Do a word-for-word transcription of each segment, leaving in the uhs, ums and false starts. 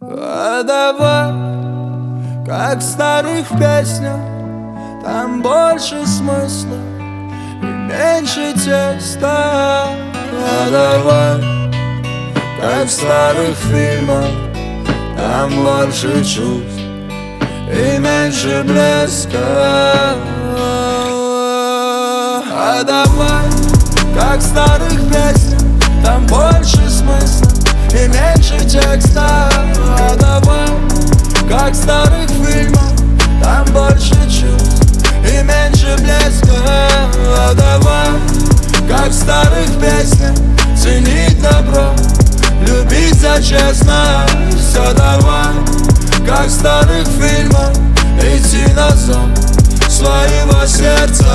А давай, как в старых песнях, там больше смысла и меньше теста. А давай, как в старых фильмах, там больше чувств и меньше блеска. А давай, как в старых песнях, там больше смысла и меньше текста. А давай, как в старых фильмах, там больше чувств и меньше блеска. А давай, как в старых песнях, ценить добро, любить за честно. Все давай, как в старых фильмах, идти на зов своего сердца.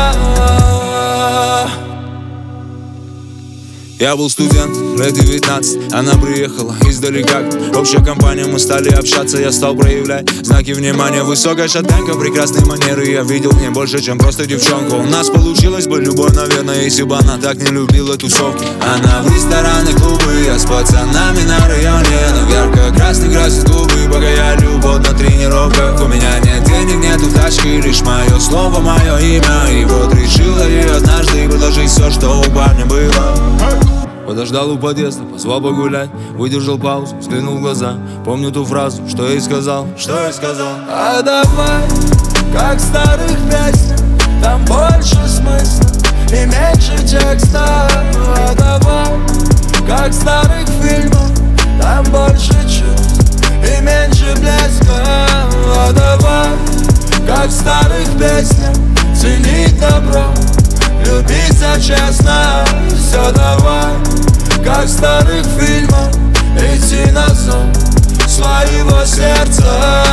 Я был студент, лет девятнадцать, она приехала издалека. Общая компания, мы стали общаться, я стал проявлять знаки внимания. Высокая шатенка, прекрасные манеры, я видел в ней больше, чем просто девчонку. У нас получилась бы любовь, наверное, если бы она так не любила тусовки. Она в рестораны, клубы, я с пацанами на районе. Она в ярко-красный красит губы, пока я любовь на тренировках. У меня нет денег, нету тачки, лишь мое слово, мое имя. И вот решила ей однажды предложить все, что у парня было. Подождал у подъезда, позвал погулять, выдержал паузу, взглянул в глаза. Помню ту фразу, что я ей сказал, что я ей сказал. А давай, как в старых песнях, там больше смысла и меньше текста. А давай, как в старых фильмах, там больше чувств и меньше блеска. А давай, как в старых песнях, ценить добро, любить за честно. Все давай, как в старых фильмах, идти на зов своего сердца.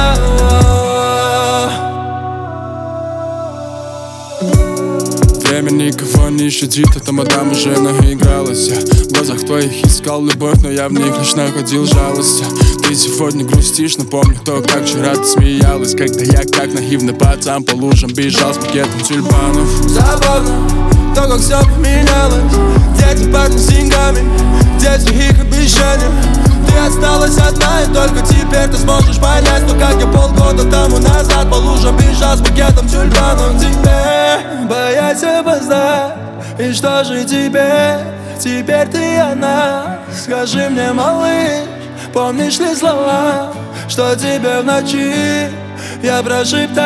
Время никого не щадит, эта мадам уже наигралась. Я в глазах твоих искал любовь, но я в них лишь находил жалость. Ты сегодня грустишь, напомню то, как вчера ты смеялась, когда я как наивный пацан по лужам бежал с букетом тюльпанов. Забавно то, как все поменялось. Дети пахнут с деньгами, дети их обещания. Ты осталась одна, и только теперь ты сможешь понять, что как я полгода тому назад по лужам бежал с букетом тюльпанов. Тебе боясь опоздать, и что же теперь? Теперь ты одна. Скажи мне, малыш, помнишь ли слова, что тебе в ночи я прошептал?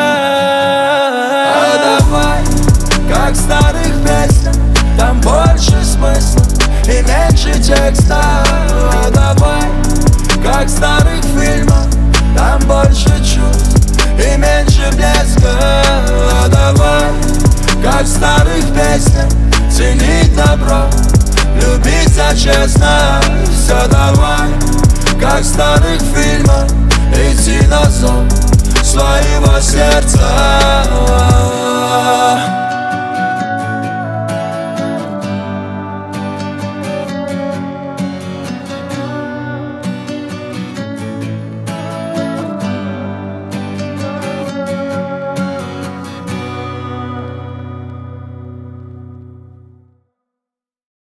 А давай, как в старых песнях, там больше смысла и меньше текста. А давай, как в старых фильмах, там больше чувств и меньше блеска. А давай, как в старых песнях, ценить добро, любить за честно. Все давай, как в старых фильмах, идти на зов своего сердца.